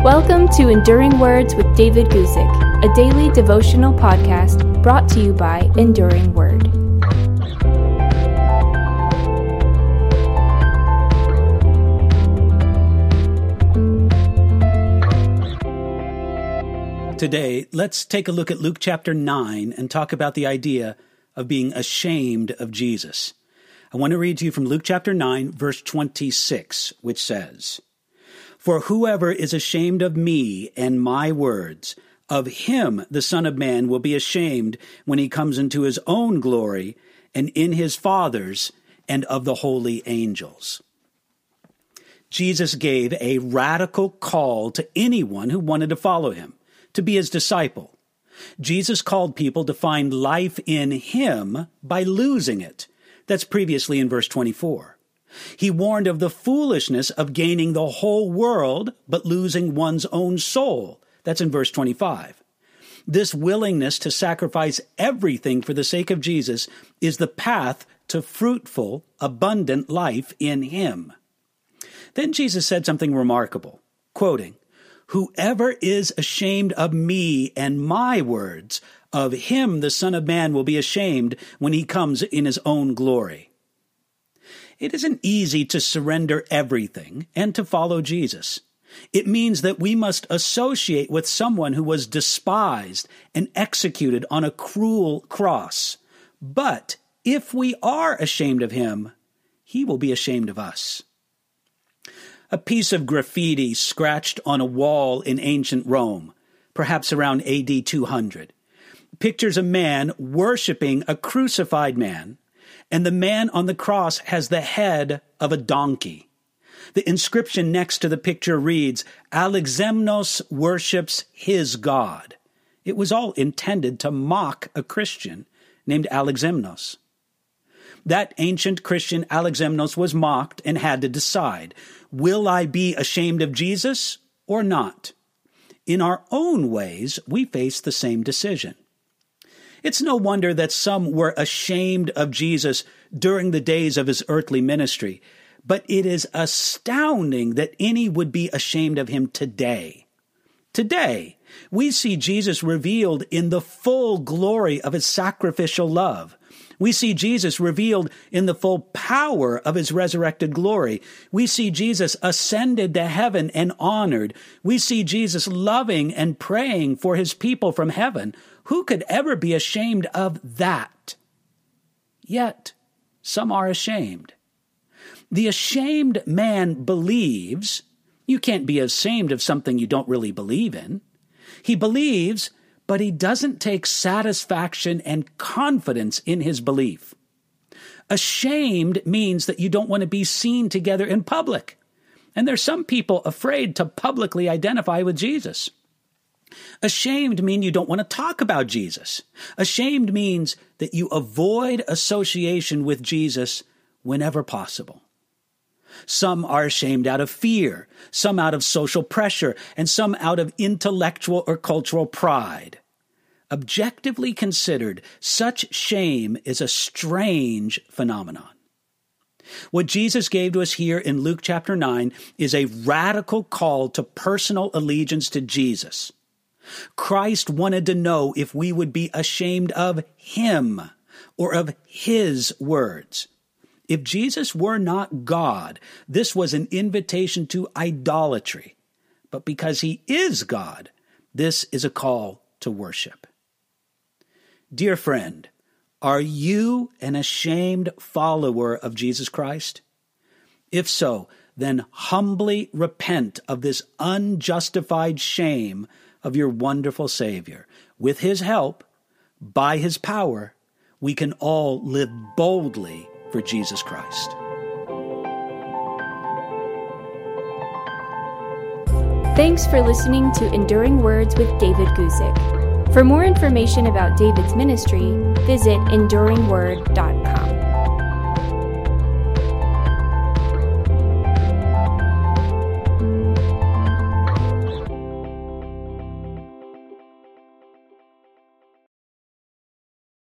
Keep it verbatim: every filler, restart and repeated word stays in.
Welcome to Enduring Words with David Guzik, a daily devotional podcast brought to you by Enduring Word. Today, let's take a look at Luke chapter nine and talk about the idea of being ashamed of Jesus. I want to read to you from Luke chapter nine, verse twenty-six, which says, "For whoever is ashamed of me and my words, of him the Son of Man will be ashamed when he comes into his own glory and in his Father's and of the holy angels." Jesus gave a radical call to anyone who wanted to follow him, to be his disciple. Jesus called people to find life in him by losing it. That's previously in verse twenty-four. He warned of the foolishness of gaining the whole world but losing one's own soul. That's in verse twenty-five. This willingness to sacrifice everything for the sake of Jesus is the path to fruitful, abundant life in him. Then Jesus said something remarkable, quoting, "Whoever is ashamed of me and my words, of him the Son of Man will be ashamed when he comes in his own glory." It isn't easy to surrender everything and to follow Jesus. It means that we must associate with someone who was despised and executed on a cruel cross. But if we are ashamed of him, he will be ashamed of us. A piece of graffiti scratched on a wall in ancient Rome, perhaps around A D two hundred, pictures a man worshiping a crucified man, and the man on the cross has the head of a donkey. The inscription next to the picture reads, "Alexemnos worships his God." It was all intended to mock a Christian named Alexemnos. That ancient Christian Alexemnos was mocked and had to decide, will I be ashamed of Jesus or not? In our own ways, we face the same decision. It's no wonder that some were ashamed of Jesus during the days of his earthly ministry, but it is astounding that any would be ashamed of him today. Today, we see Jesus revealed in the full glory of his sacrificial love. We see Jesus revealed in the full power of his resurrected glory. We see Jesus ascended to heaven and honored. We see Jesus loving and praying for his people from heaven. Who could ever be ashamed of that? Yet, some are ashamed. The ashamed man believes. You can't be ashamed of something you don't really believe in. He believes, but he doesn't take satisfaction and confidence in his belief. Ashamed means that you don't want to be seen together in public. And there's some people afraid to publicly identify with Jesus. Ashamed means you don't want to talk about Jesus. Ashamed means that you avoid association with Jesus whenever possible. Some are ashamed out of fear, some out of social pressure, and some out of intellectual or cultural pride. Objectively considered, such shame is a strange phenomenon. What Jesus gave to us here in Luke chapter nine is a radical call to personal allegiance to Jesus. Christ wanted to know if we would be ashamed of him or of his words. If Jesus were not God, this was an invitation to idolatry. But because he is God, this is a call to worship. Dear friend, are you an ashamed follower of Jesus Christ? If so, then humbly repent of this unjustified shame of your wonderful Savior. With his help, by his power, we can all live boldly for Jesus Christ. Thanks for listening to Enduring Words with David Guzik. For more information about David's ministry, visit enduring word dot com.